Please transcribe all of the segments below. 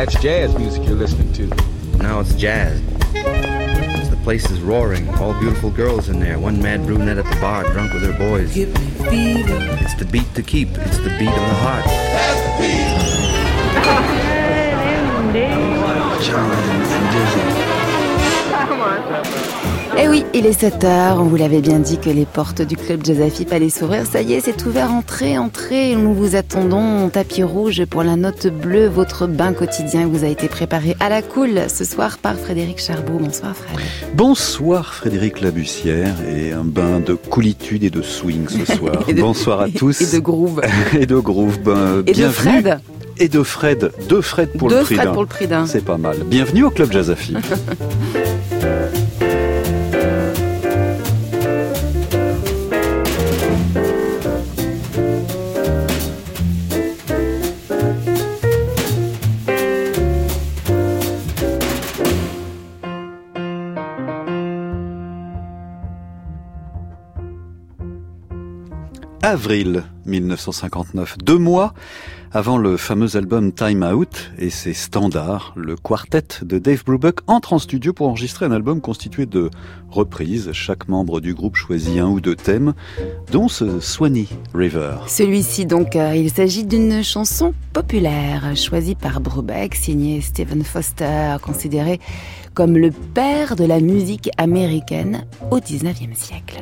That's jazz music you're listening to. Now it's jazz. The place is roaring. All beautiful girls in there. One mad brunette at the bar, drunk with her boys. Give me fever. It's the beat to keep. It's the beat of the heart. That's the beat. John and Dizzy. Eh oui, il est 7h, on vous l'avait bien dit que les portes du club Jazz AFIP allaient s'ouvrir. Ça y est, c'est ouvert, entrez, nous vous attendons. Tapis rouge pour la note bleue, votre bain quotidien vous a été préparé à la cool ce soir par Frédéric Charbot. Bonsoir Fred. Bonsoir Frédéric Labussière, et un bain de coolitude et de swing ce soir. Bonsoir à tous. Et de groove. Et de groove, et bienvenue. De Fred. Et de Fred. Deux Fred pour le prix d'un. Deux Fred pour le prix d'un. C'est pas mal. Bienvenue au club Jazz AFIP. Avril 1959, 2 mois avant le fameux album Time Out et ses standards, le quartet de Dave Brubeck entre en studio pour enregistrer un album constitué de reprises. Chaque membre du groupe choisit un ou deux thèmes, dont ce Swanee River. Celui-ci donc, il s'agit d'une chanson populaire choisie par Brubeck, signée Stephen Foster, considéré comme le père de la musique américaine au XIXe siècle.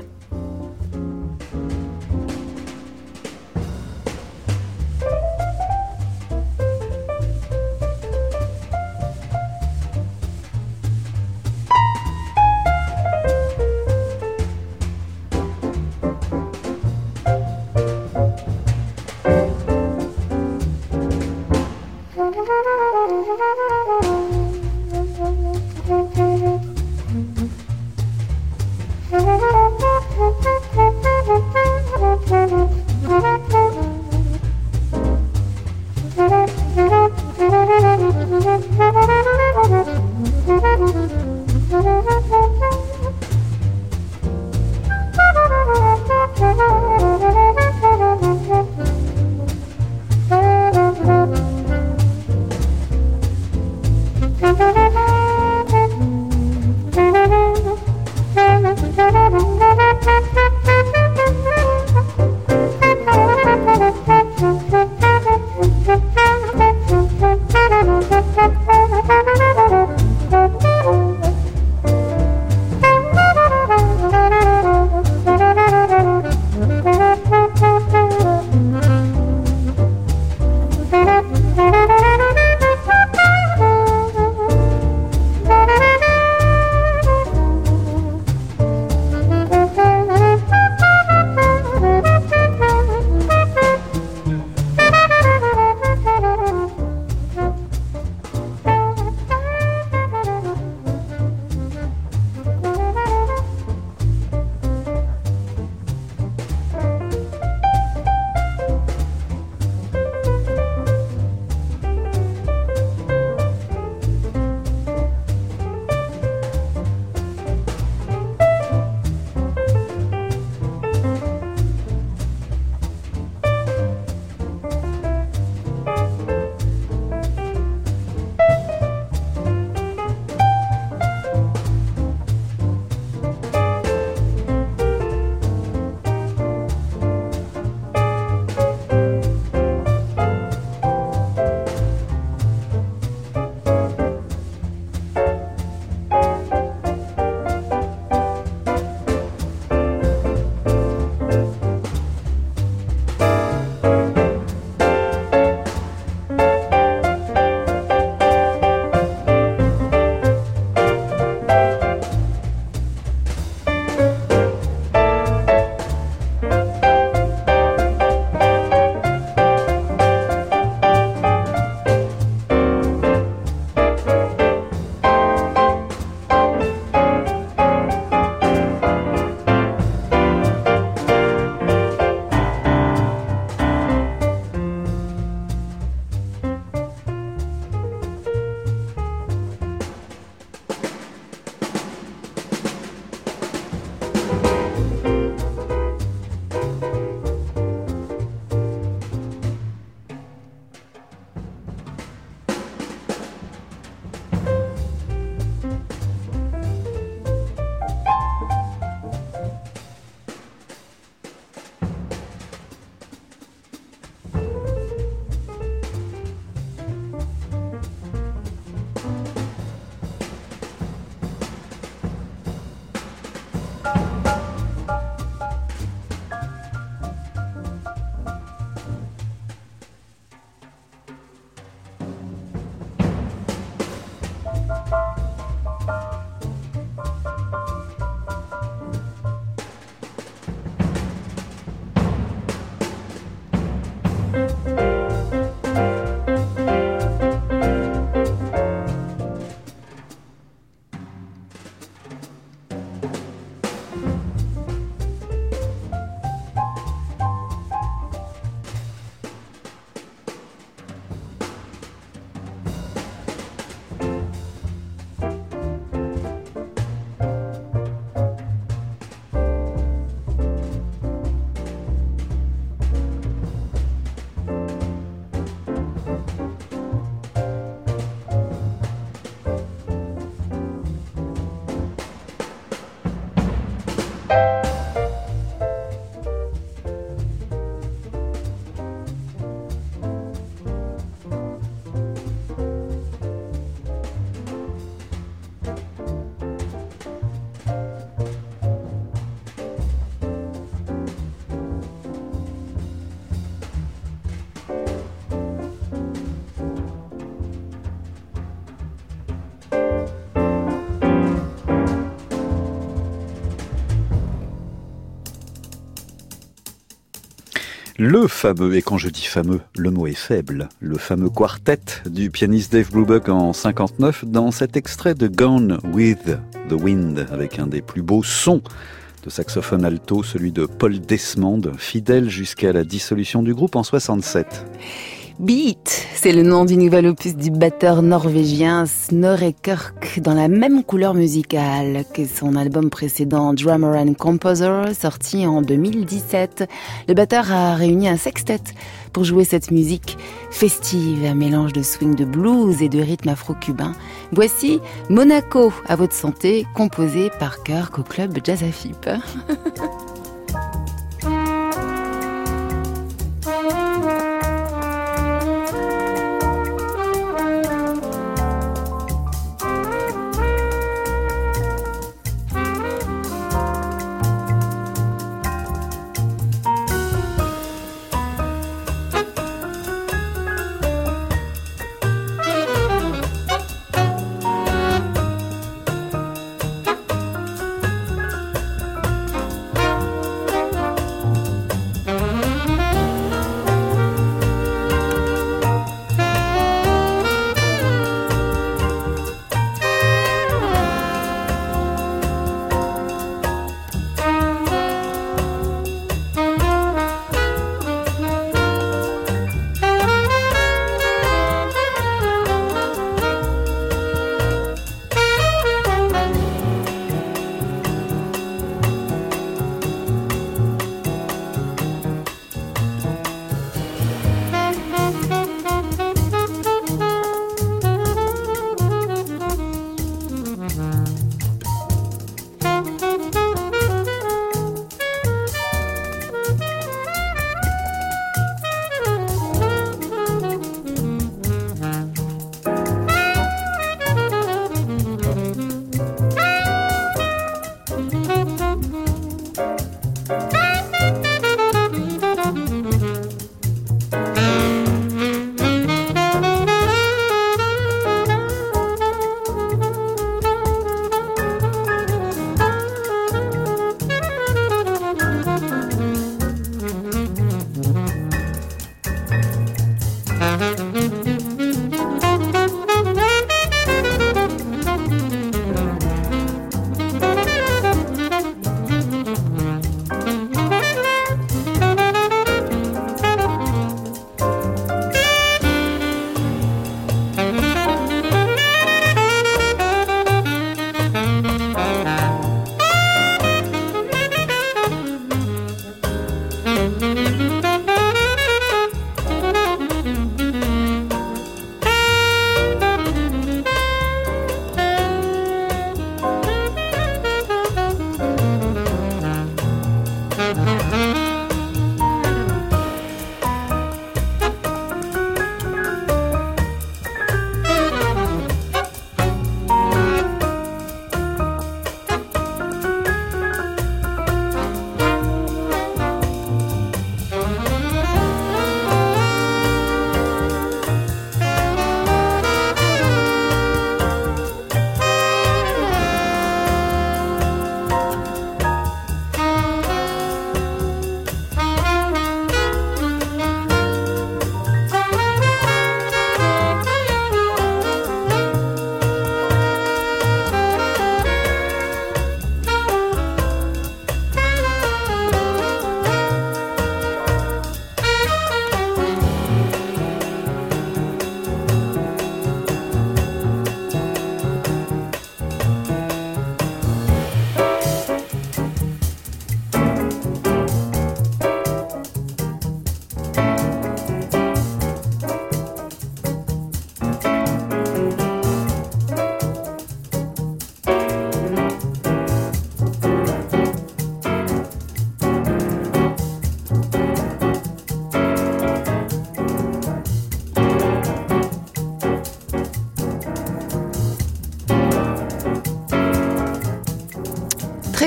Le fameux, et quand je dis fameux, le mot est faible, le fameux quartet du pianiste Dave Brubeck en 59 dans cet extrait de Gone with the Wind, avec un des plus beaux sons de saxophone alto, celui de Paul Desmond, fidèle jusqu'à la dissolution du groupe en 67. Beat, c'est le nom du nouvel opus du batteur norvégien Snorre Kirk, dans la même couleur musicale que son album précédent Drummer and Composer, sorti en 2017. Le batteur a réuni un sextet pour jouer cette musique festive, un mélange de swing de blues et de rythme afro-cubain. Voici Monaco, à votre santé, composé par Kirk au club Jazz Afip.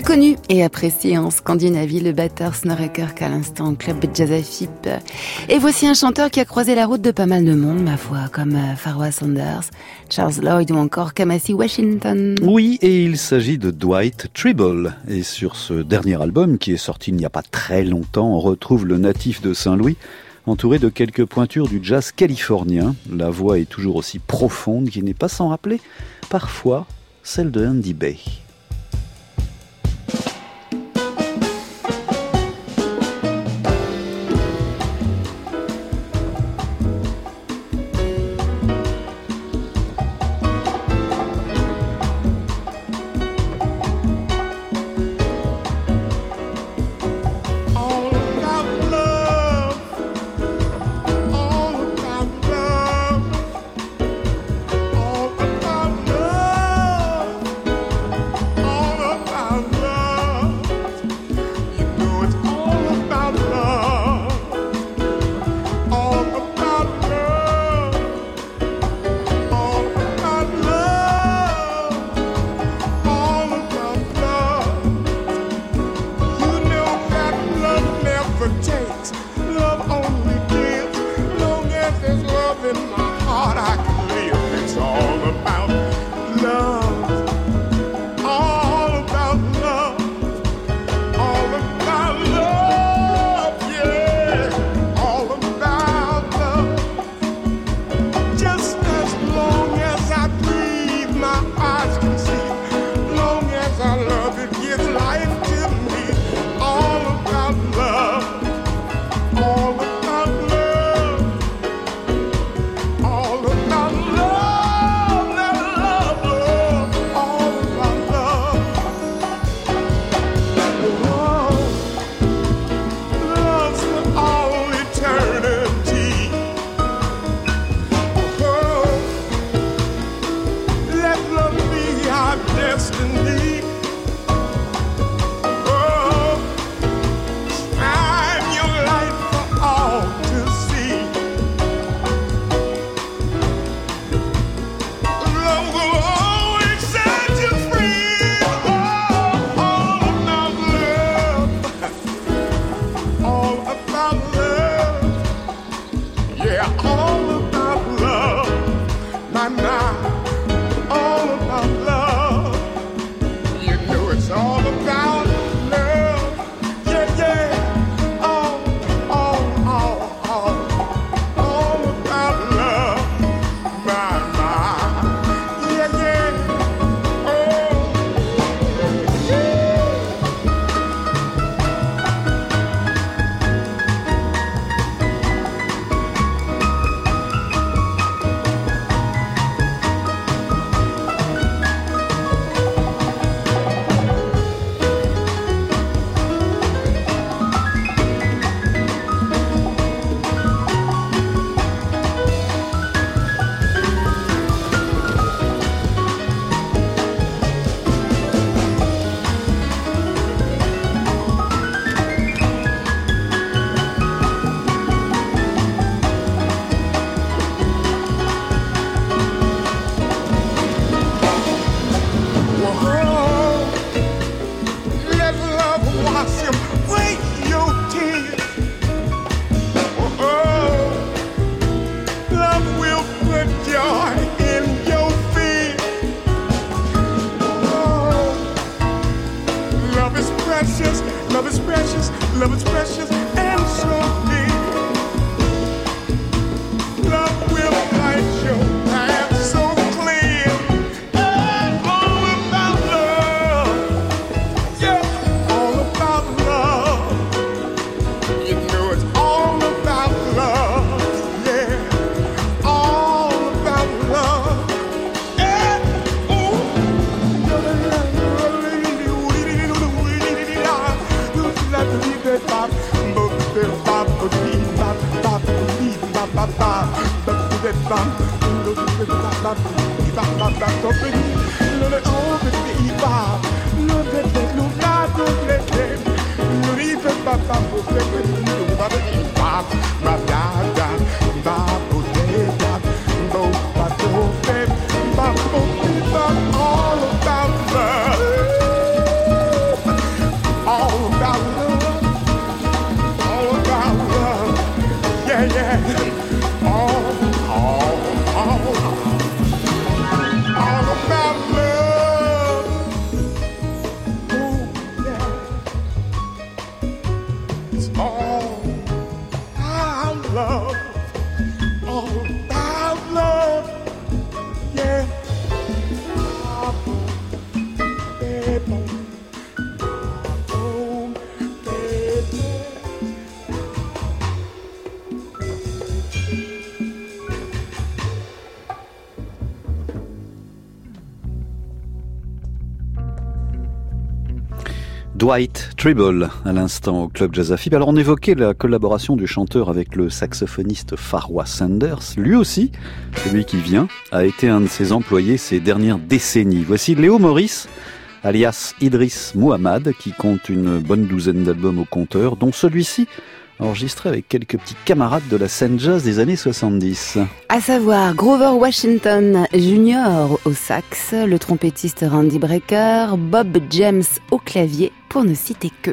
connu et apprécié en Scandinavie, le batteur Snorre Kirk à l'instant au club Jazz Afip. Et voici un chanteur qui a croisé la route de pas mal de monde, ma foi, comme Pharoah Sanders, Charles Lloyd ou encore Kamasi Washington. Oui, et il s'agit de Dwight Tribble. Et sur ce dernier album, qui est sorti il n'y a pas très longtemps, on retrouve le natif de Saint-Louis, entouré de quelques pointures du jazz californien. La voix est toujours aussi profonde qu'il n'est pas sans rappeler, parfois, celle de Andy Bay. Dwight Tribble, à l'instant, au Club Jazz AFIP. Alors, on évoquait la collaboration du chanteur avec le saxophoniste Farwa Sanders. Lui aussi, celui qui vient, a été un de ses employés ces dernières décennies. Voici Léo Maurice, alias Idriss Mouhammad, qui compte une bonne douzaine d'albums au compteur, dont celui-ci enregistré avec quelques petits camarades de la scène jazz des années 70. À savoir Grover Washington Jr. au sax, le trompettiste Randy Brecker, Bob James au clavier, pour ne citer que.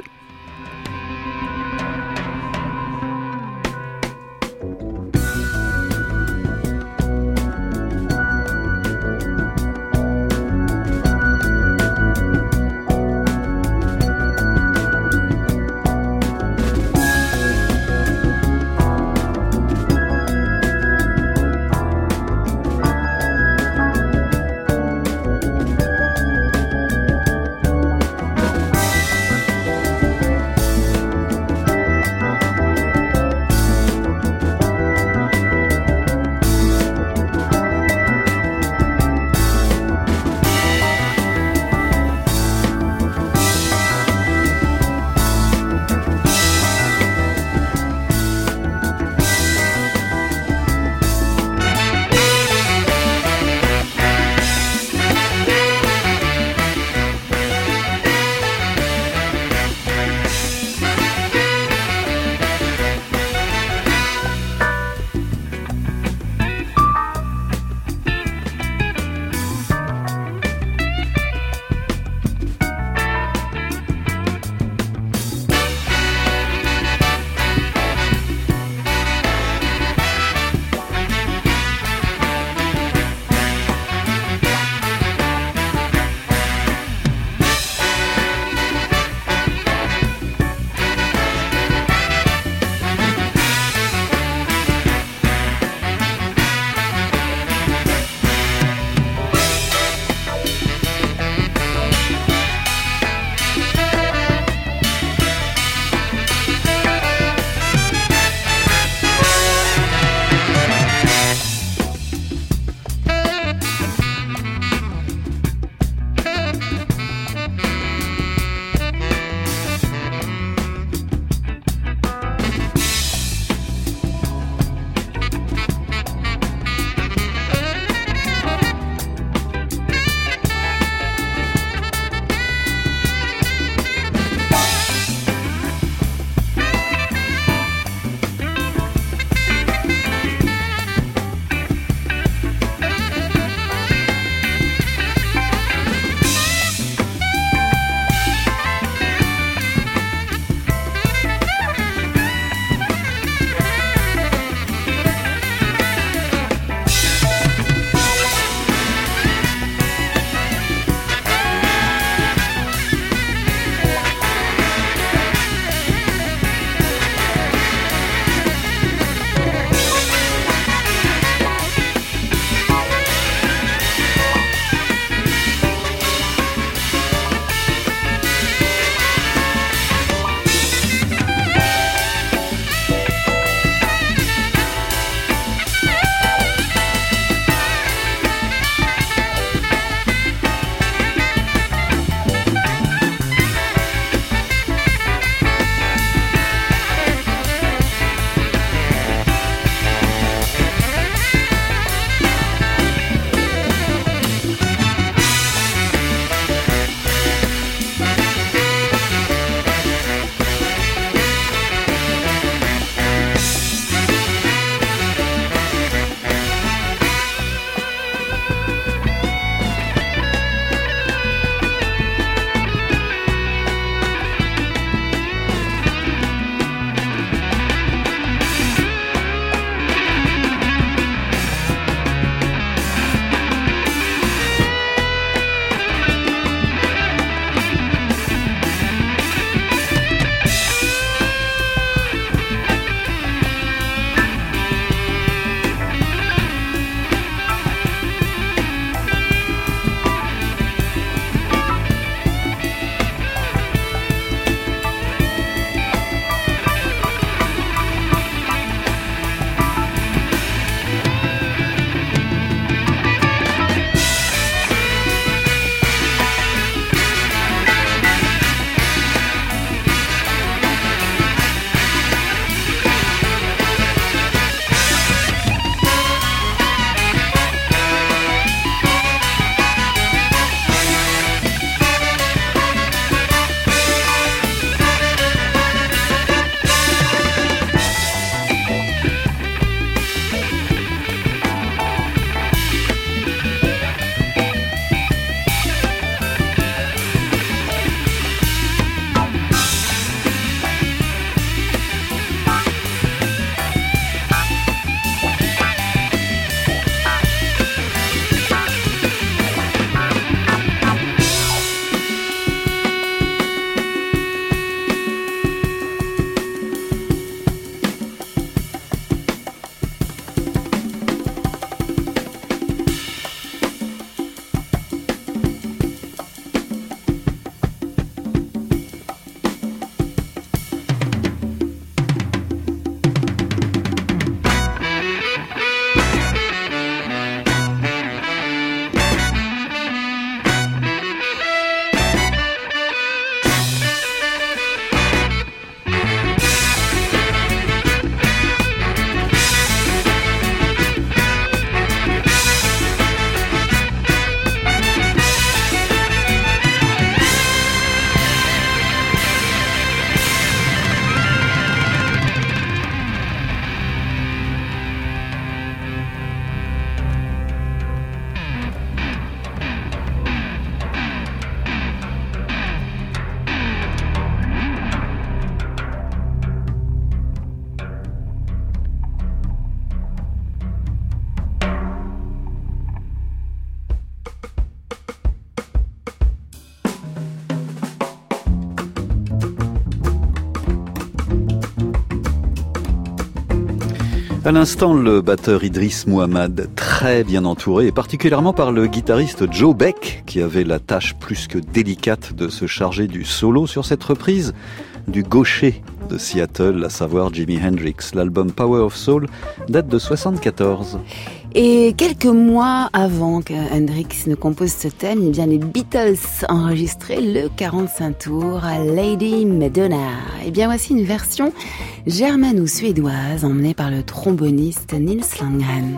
À l'instant, le batteur Idriss Muhammad, très bien entouré, et particulièrement par le guitariste Joe Beck, qui avait la tâche plus que délicate de se charger du solo sur cette reprise du gaucher de Seattle, à savoir Jimi Hendrix. L'album Power of Soul date de 1974. Et quelques mois avant que Hendrix ne compose ce thème, eh bien les Beatles enregistraient le 45 tours à Lady Madonna. Et bien voici une version germano-suédoise emmenée par le tromboniste Nils Landgren.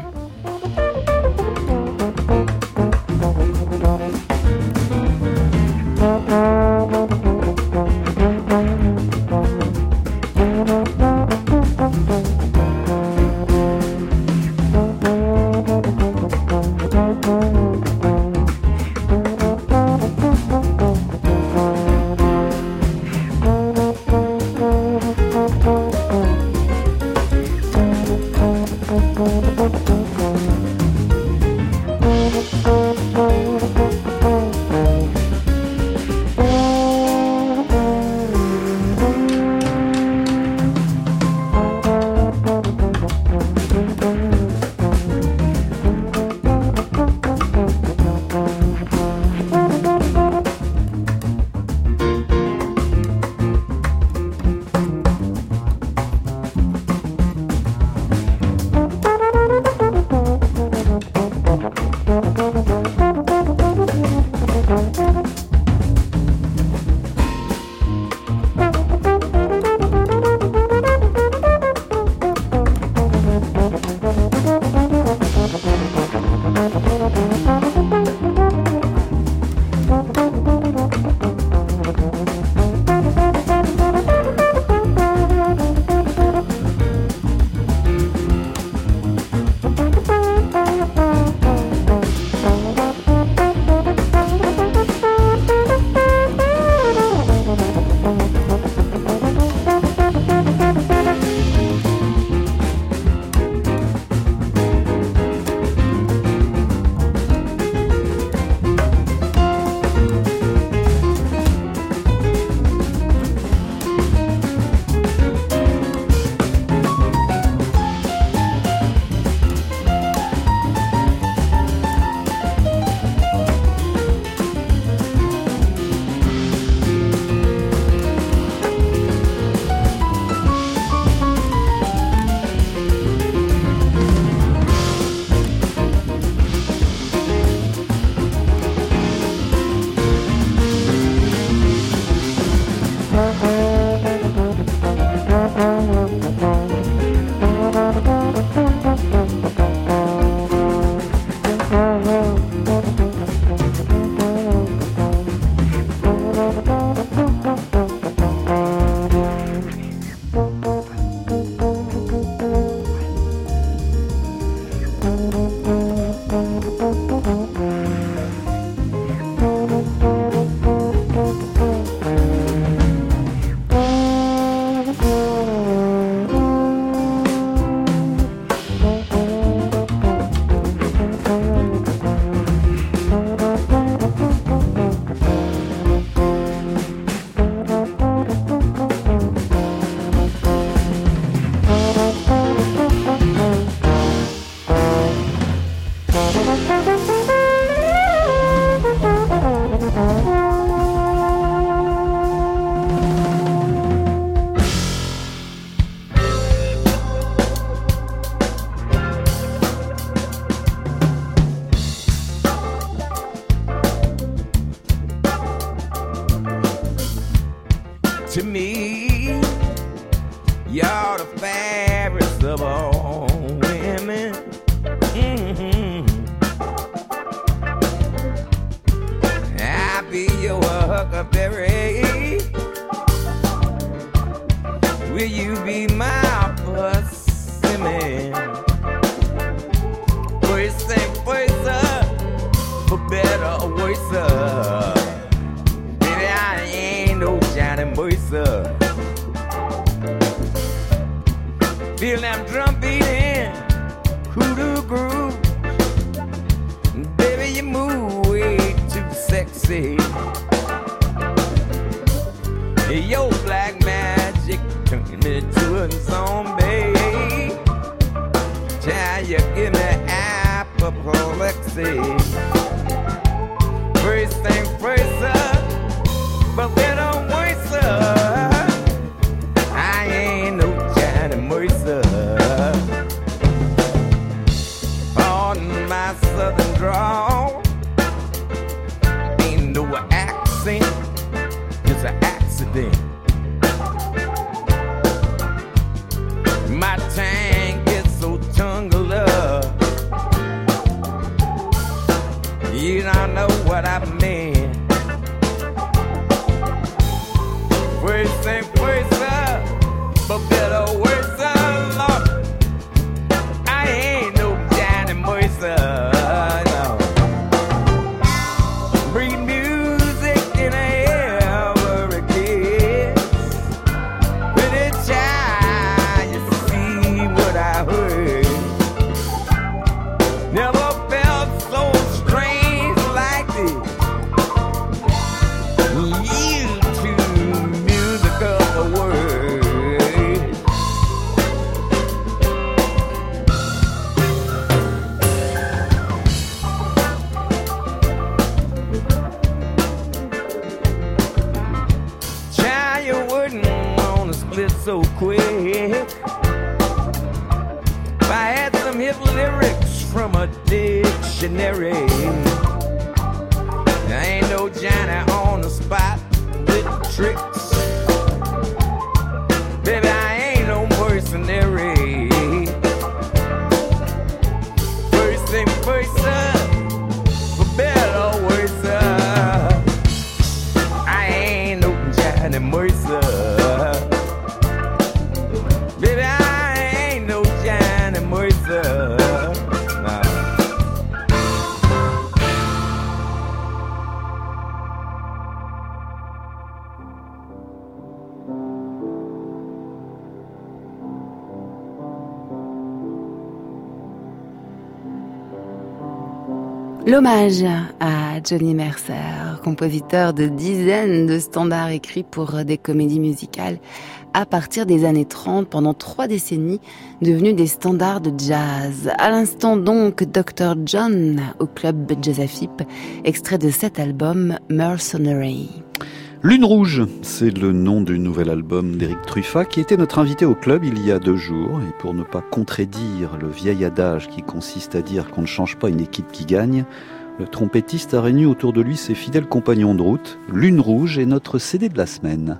To me, you're the fairest of all women. Mm-hmm. I'll be your huckleberry. Will you be my persimmon? First thing first, for better or worse. Baby, I ain't no Johnny Mercer. Feel them drum beating, hoodoo groove. Baby, you move way too sexy. Your black magic turned me to a zombie. Alexei. First thing first, but then I'm worse. I ain't no Johnny Mercer. Pardon my southern drawl, ain't no accent, it's an accident. My tongue gets so tangled up, you don't know what I mean. First thing first, but better worse, Lord. I ain't no Johnny Mercer, no. Breathe music in every kiss. Pretty child, you see what I heard. Never felt so strange like this. You too musical for words. Child, you wouldn't wanna split so quick. If I had some hip lyrics from a dictionary, there ain't no Johnny on the spot with tricks. Baby, I ain't no mercenary. First thing first, for better or worse, I ain't no Johnny Mercer. Baby, I ain't no Johnny Mercer. Nah. L'hommage à Johnny Mercer, compositeur de dizaines de standards écrits pour des comédies musicales à partir des années 30, pendant 3 décennies, devenus des standards de jazz. À l'instant donc, Dr. John au club Jazzafip, extrait de cet album Mercenary. Lune Rouge, c'est le nom du nouvel album d'Éric Truffat qui était notre invité au club il y a 2 jours. Et pour ne pas contredire le vieil adage qui consiste à dire qu'on ne change pas une équipe qui gagne, le trompettiste a réuni autour de lui ses fidèles compagnons de route. Lune Rouge est notre CD de la semaine.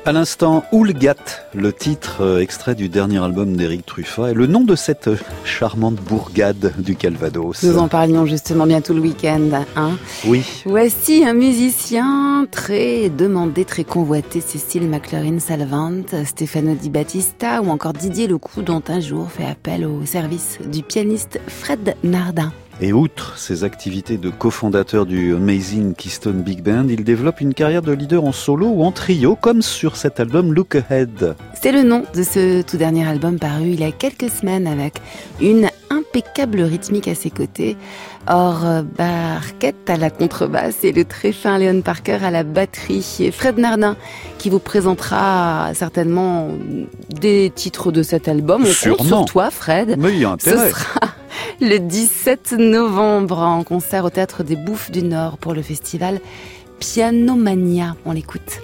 À l'instant, Oulgat, le titre extrait du dernier album d'Éric Truffat, et le nom de cette charmante bourgade du Calvados. Nous en parlions justement bientôt le week-end, hein. Oui. Voici un musicien très demandé, très convoité, Cécile McLaurin-Salvant, Stefano Di Battista ou encore Didier Lecoux, dont un jour fait appel au service du pianiste Fred Nardin. Et outre ses activités de cofondateur du Amazing Keystone Big Band, il développe une carrière de leader en solo ou en trio, comme sur cet album Look Ahead. C'est le nom de ce tout dernier album paru il y a quelques semaines avec une impeccable rythmique à ses côtés. Or, Barquette à la contrebasse et le très fin Léon Parker à la batterie. Et Fred Nardin qui vous présentera certainement des titres de cet album. On compte sur toi, Fred. Mais il y a intérêt. Ce sera le 17 novembre en concert au Théâtre des Bouffes du Nord pour le festival Pianomania. On l'écoute.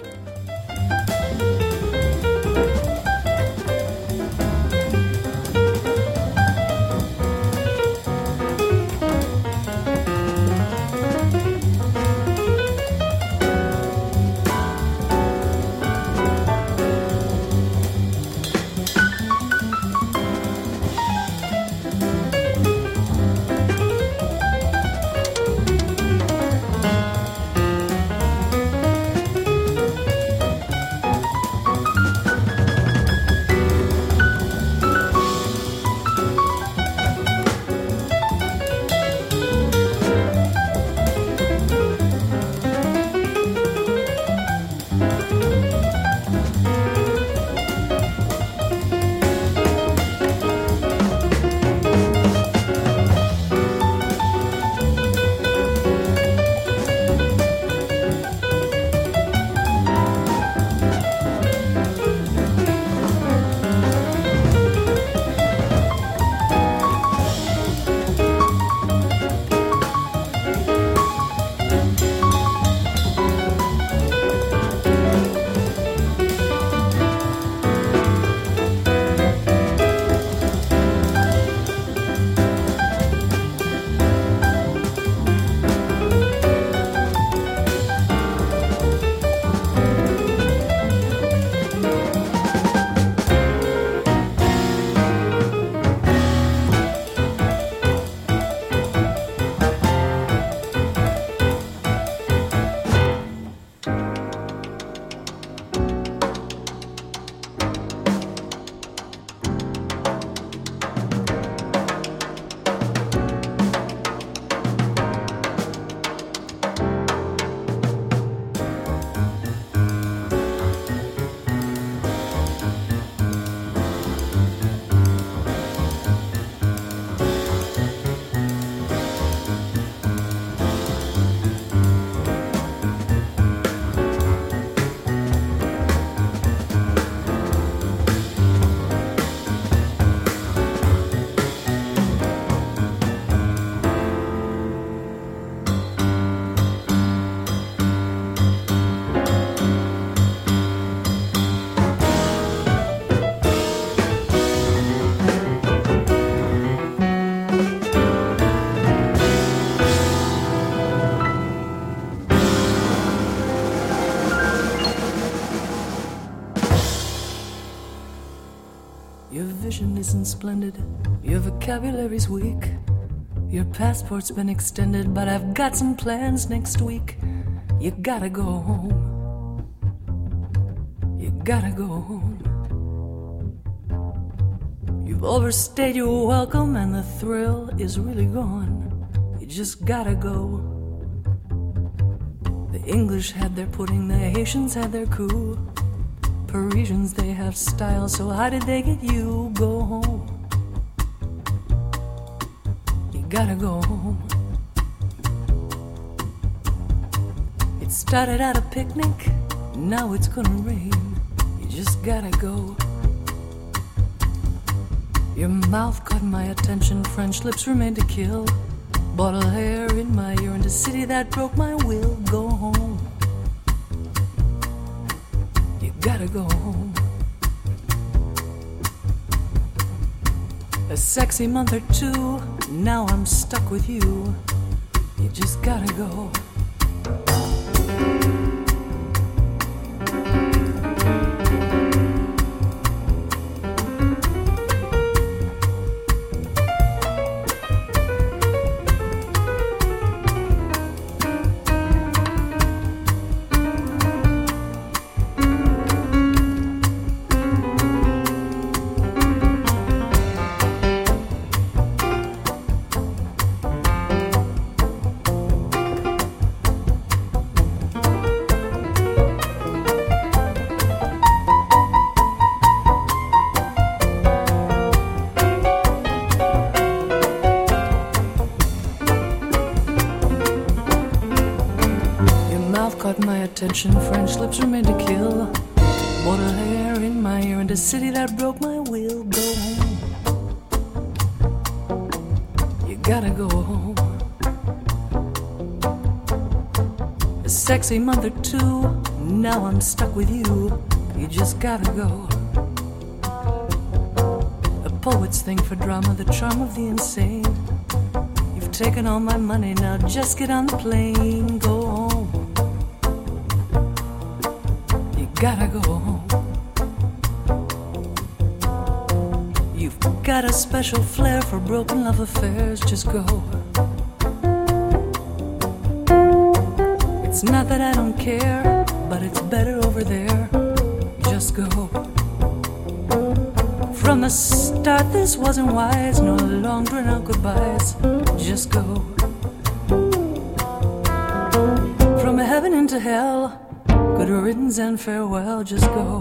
Your vision isn't splendid, your vocabulary's weak. Your passport's been extended, but I've got some plans next week. You gotta go home. You gotta go home. You've overstayed your welcome and the thrill is really gone. You just gotta go. The English had their pudding, the Haitians had their coup. Parisians, they have style, so how did they get you? Go home. You gotta go home. It started at a picnic, now it's gonna rain. You just gotta go. Your mouth caught my attention, French lips remained to kill. Bottle hair in my ear, in a city that broke my will. Go home. Gotta go home. A sexy month or two, now I'm stuck with you. You just gotta go. attention, French lips were made to kill. Bought a hair in my ear and a city that broke my will. Go home. You gotta go home. A sexy month or two, now I'm stuck with you. You just gotta go. A poet's thing for drama, the charm of the insane. You've taken all my money, now just get on the plane. Go home. You gotta go home. You've got a special flair for broken love affairs, just go. It's not that I don't care, but it's better over there, just go. From the start this wasn't wise, no long drawn out goodbyes, just go. From heaven into hell, good riddance and farewell, just go.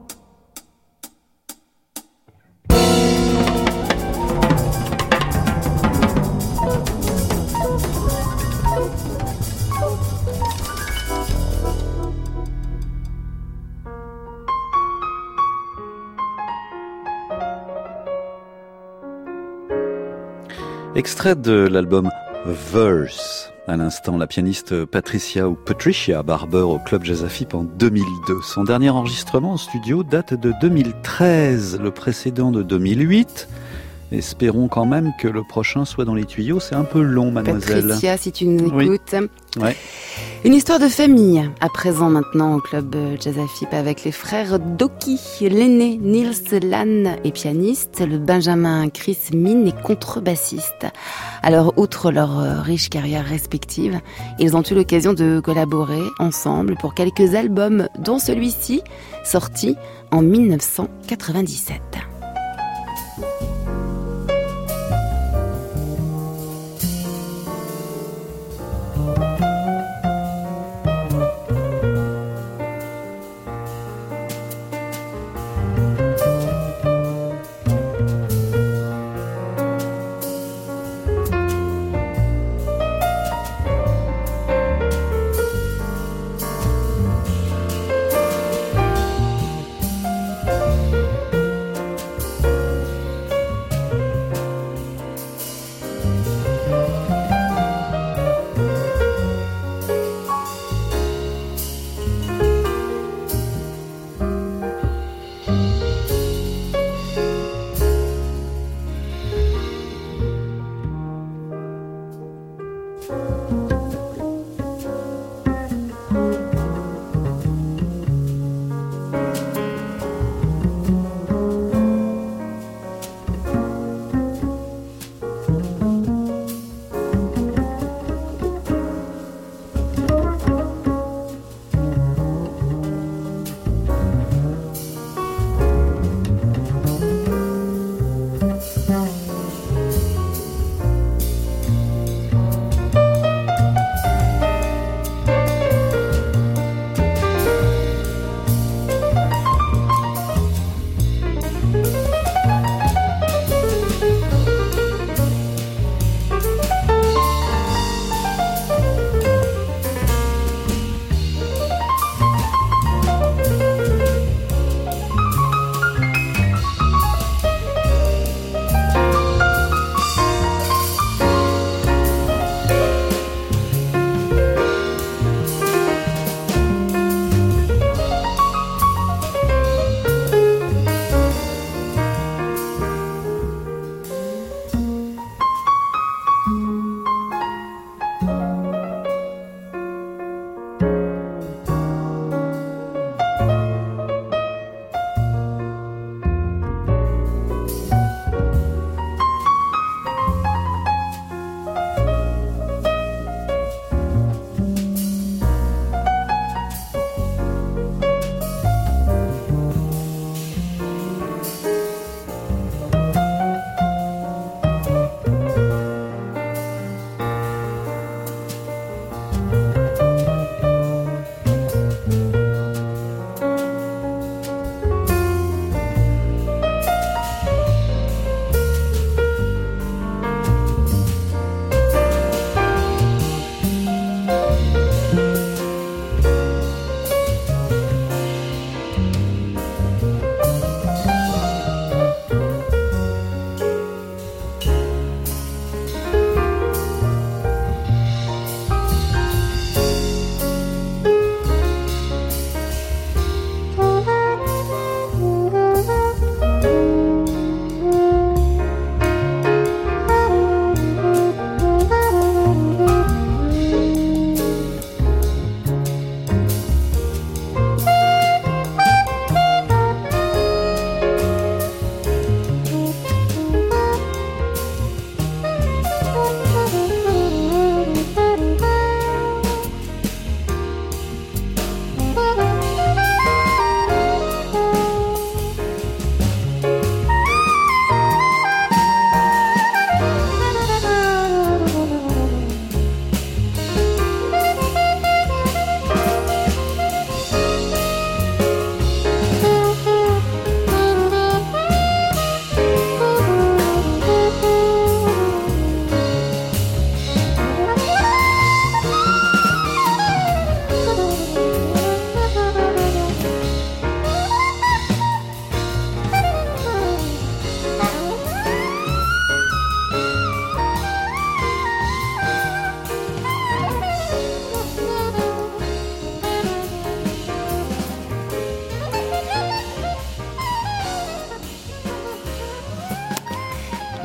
Extrait de l'album Verse. À l'instant, la pianiste Patricia Barber au Club Jazz Afip en 2002. Son dernier enregistrement en studio date de 2013, le précédent de 2008. Espérons quand même que le prochain soit dans les tuyaux. C'est un peu long, mademoiselle. Patricia, si tu nous écoutes. Oui. Ouais. Une histoire de famille, à présent maintenant au Club Jazz Afip avec les frères Doki. L'aîné Nils Lann est pianiste, le benjamin Chris Min est contrebassiste. Alors, outre leur riche carrière respective, ils ont eu l'occasion de collaborer ensemble pour quelques albums, dont celui-ci, sorti en 1997.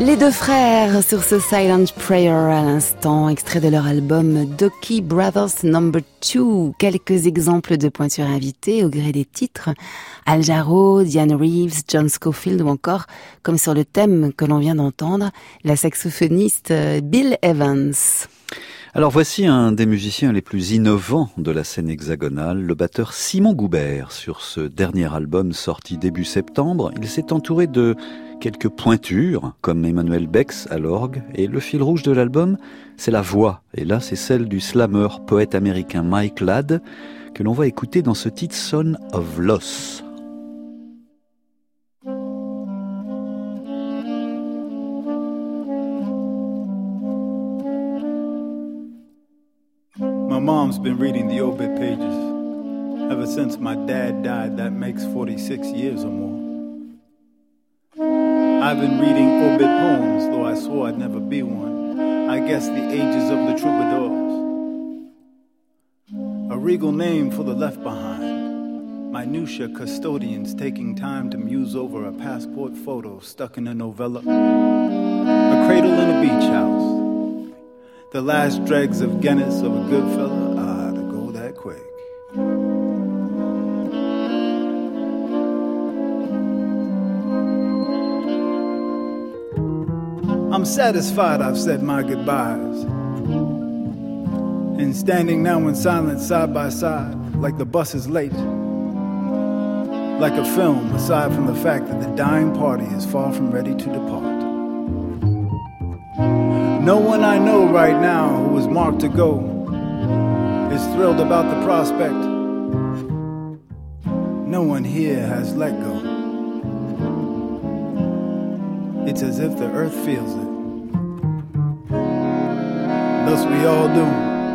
Les deux frères sur ce Silent Prayer à l'instant, extrait de leur album Dokie Brothers No. 2. Quelques exemples de pointures invitées au gré des titres. Al Jarreau, Diane Reeves, John Scofield ou encore, comme sur le thème que l'on vient d'entendre, la saxophoniste Bill Evans. Alors voici un des musiciens les plus innovants de la scène hexagonale, le batteur Simon Goubert. Sur ce dernier album sorti début septembre, il s'est entouré de quelques pointures, comme Emmanuel Bex à l'orgue, et le fil rouge de l'album, c'est la voix. Et là, c'est celle du slammer, poète américain Mike Ladd, que l'on va écouter dans ce titre Son of Loss. My mom's been reading the obit pages. Ever since my dad died, that makes 46 years or more. I've been reading obit poems, though I swore I'd never be one. I guess the ages of the troubadours. A regal name for the left behind. Minutia custodians taking time to muse over a passport photo stuck in a novella. A cradle in a beach house. The last dregs of Guinness of a good fella, to go that quick. I'm satisfied I've said my goodbyes. And standing now in silence side by side, like the bus is late. Like a film, aside from the fact that the dying party is far from ready to depart. No one I know right now who is marked to go is thrilled about the prospect. No one here has let go. It's as if the earth feels it. Thus we all do.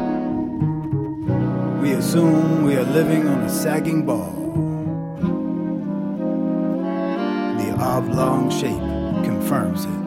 We assume we are living on a sagging ball. The oblong shape confirms it.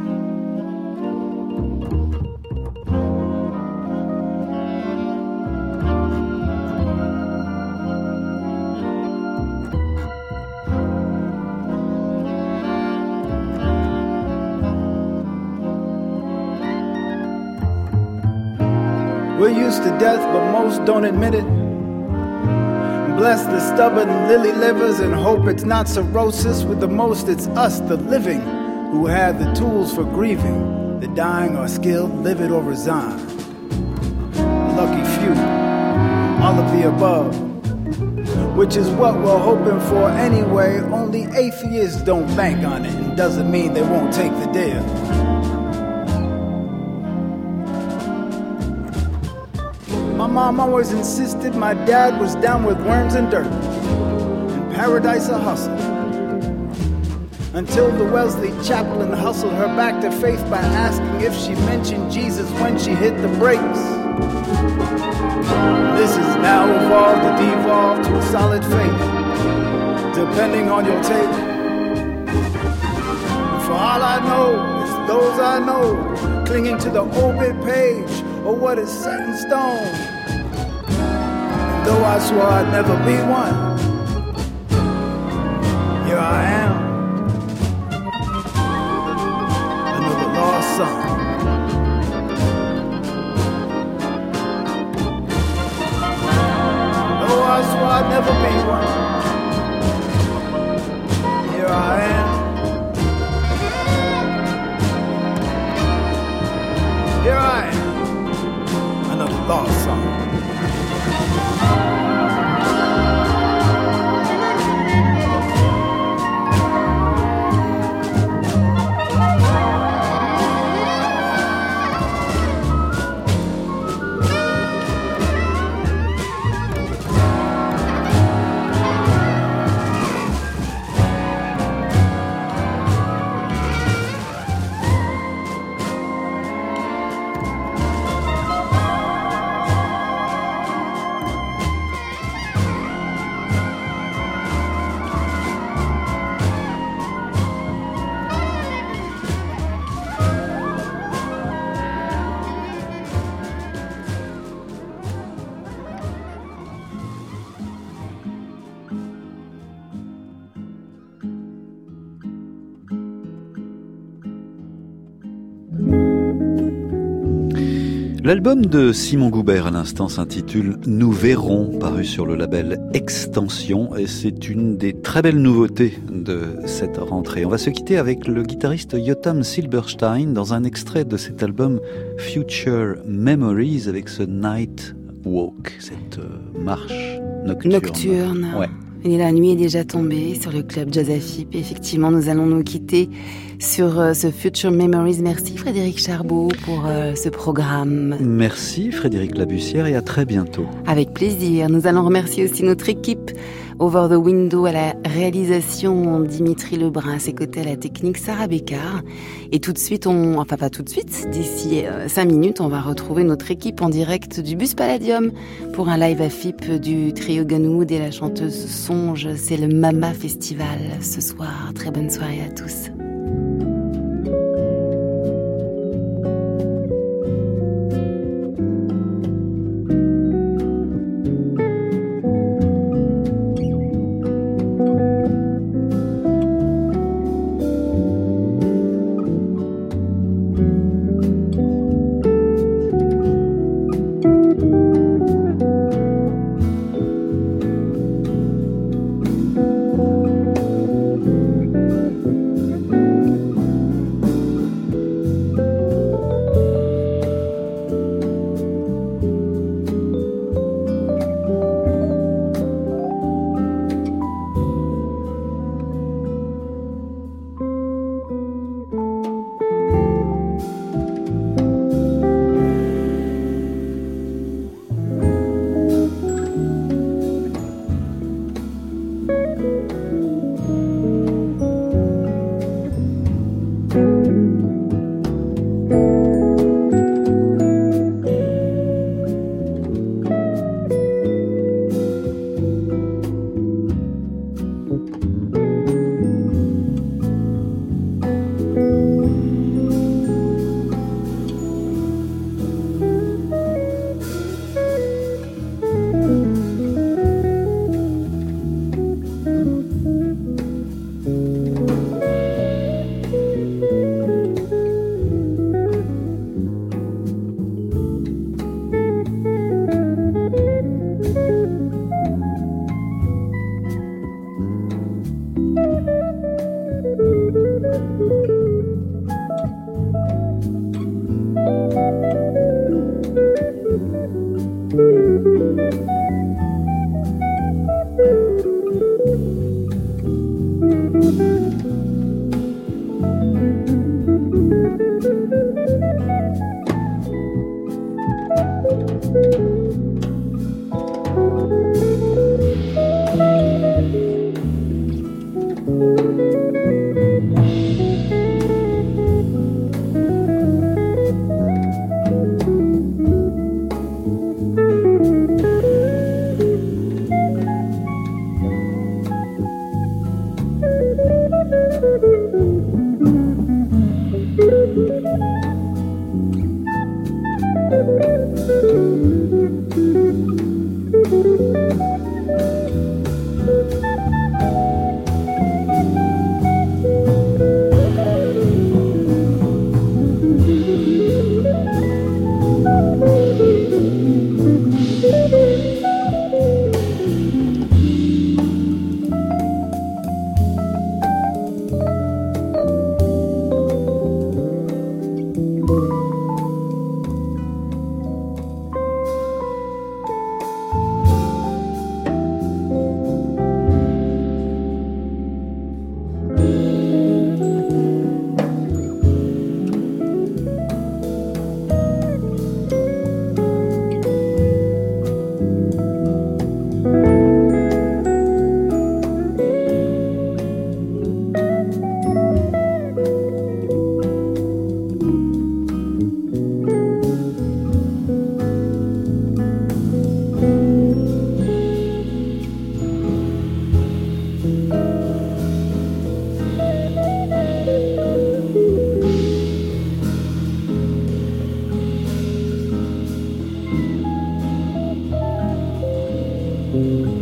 We're used to death, but most don't admit it. Bless the stubborn lily livers and hope it's not cirrhosis. With the most, it's us, the living, who have the tools for grieving. The dying are skilled, livid, or resigned. Lucky few, all of the above, which is what we're hoping for anyway. Only atheists don't bank on it, and doesn't mean they won't take the dare. My mom always insisted my dad was down with worms and dirt, in paradise a hustle, until the Wesley chaplain hustled her back to faith by asking if she mentioned Jesus when she hit the brakes. This has now evolved to devolve to a solid faith, depending on your take. And for all I know, it's those I know clinging to the obit page or what is set in stone. And though I swore I'd never be one, here I am, another lost son. Though I swore I'd never be one, here I am. Here I am, another lost song. L'album de Simon Goubert à l'instant s'intitule Nous verrons, paru sur le label Extension, et c'est une des très belles nouveautés de cette rentrée. On va se quitter avec le guitariste Yotam Silberstein dans un extrait de cet album Future Memories avec ce Night Walk, cette marche nocturne. Ouais. Et la nuit est déjà tombée sur le club Jazz AFIP. Effectivement, nous allons nous quitter sur ce Future Memories. Merci Frédéric Charbot pour ce programme. Merci Frédéric Labussière et à très bientôt. Avec plaisir. Nous allons remercier aussi notre équipe Over the Window à la réalisation, Dimitri Lebrun à ses côtés à la technique, Sarah Bécard. Et tout de suite, pas tout de suite, d'ici 5 minutes, on va retrouver notre équipe en direct du Bus Palladium pour un live AFIP du trio Gunwood et la chanteuse Songe. C'est le Mama Festival ce soir. Très bonne soirée à tous. Thank you.